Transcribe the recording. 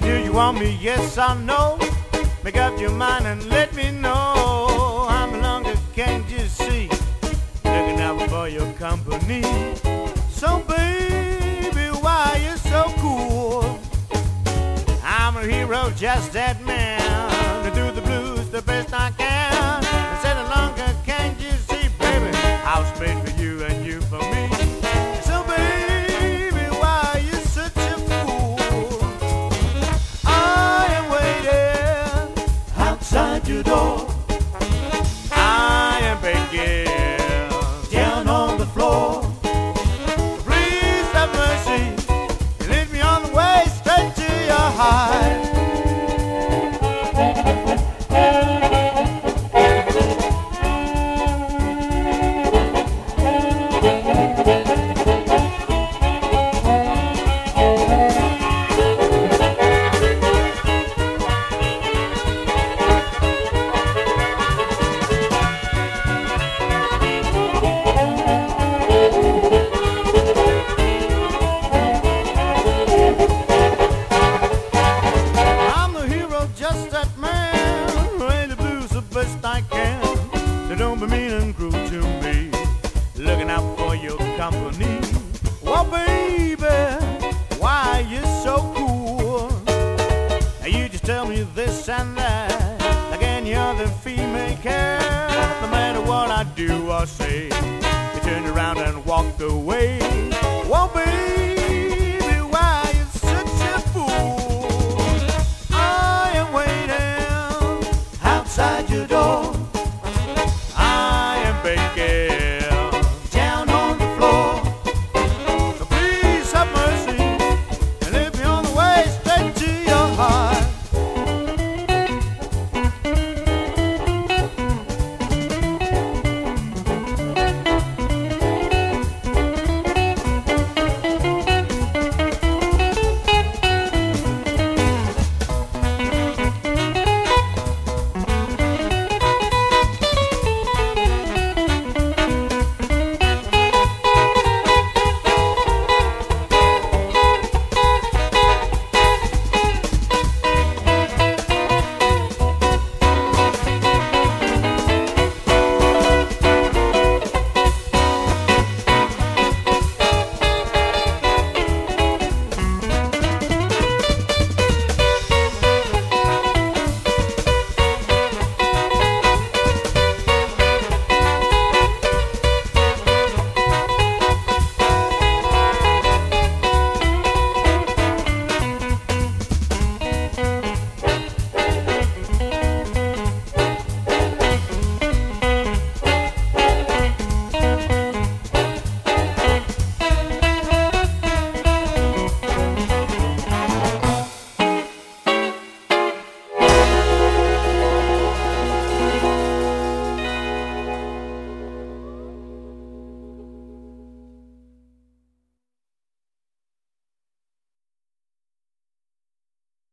Do you want me? Yes or no? Make up your mind and let me know. I'm no longer, can't you see? Looking out for your company. So baby, why you so cool? I'm a hero, just that man, to do the blues the best I can. And say no longer, can't you see, baby? I was made for you and you for me. So baby, why you such a fool? I am waiting outside your door. I am begging down on the floor. Please have mercy and lead me on the way straight to your heart. Just that man, play the blues the best I can. So don't be mean and cruel to me, looking out for your company. Well, baby, why you so cool? Now you just tell me this and that, like any other female can. No matter what I do or say, you turn around and walk away. Well, baby,